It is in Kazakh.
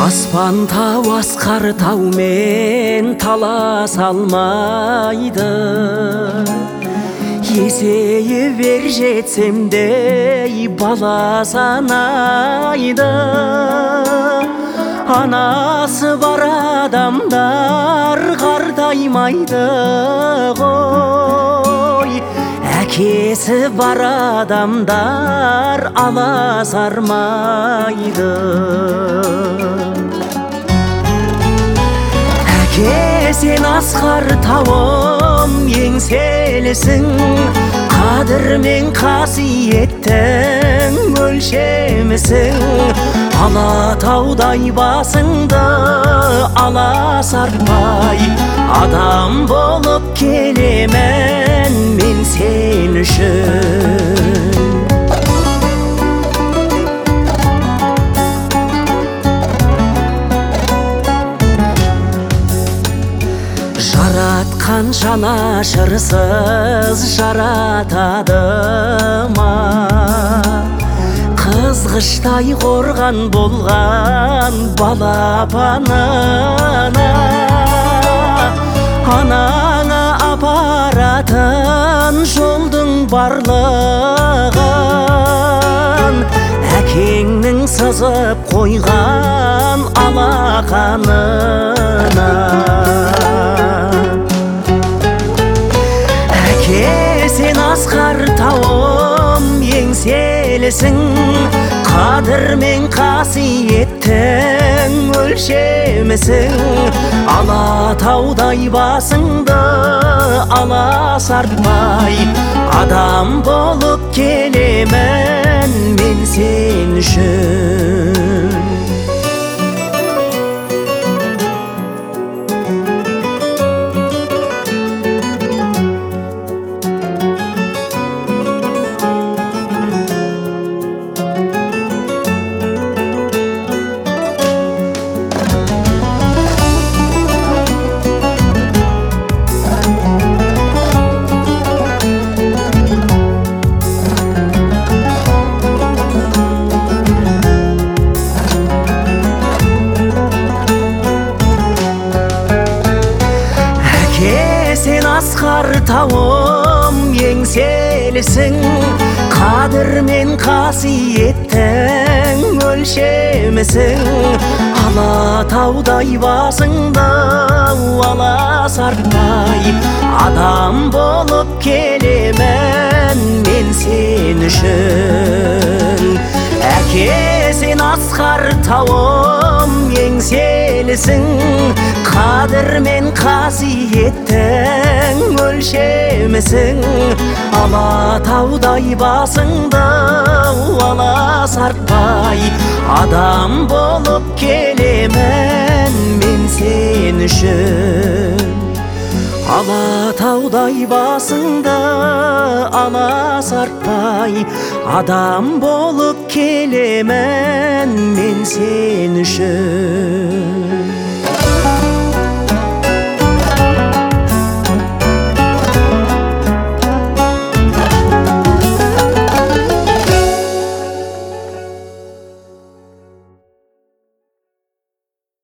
Аспан тау асқар таумен таласа алмайды. Есейе бер жетсем де бала санайды. Анасы бар адамдар қартаймайды ғой, әкесі бар адамдар аласармайды. Әке, сен асқар тауым еңселісің, қадір мен қасиеттің өлшемісің. Алатаудай басыңды аласартпай, адам болып келемін мен сен үшін. Жаратқан жанашырсыз жаратады ма? Қызғыштай қорған болған балапанына, анаңа апаратын жолдың барлығын әкеңнің сызып қойған алақанына. Әке, сен асқар тауым еңселісің, қадір мен қасиеттің өлшемісің. Алатаудай басыңды аласартпай, адам болып келемін мен сен үшін. Сен асқар тауым еңселісің, қадір мен қасиеттің өлшемісің. Алатаудай басыңды аласартпай, адам болып келемін мен сен үшін. Әке, сен асқар тауым еңселісің, қадір мен қасиеттің өлшемісің. Алатаудай басыңды аласартпай, адам болып келемін мен сен үшін. Алатаудай басыңды аласартпай, адам болып келемін мен сен үшін.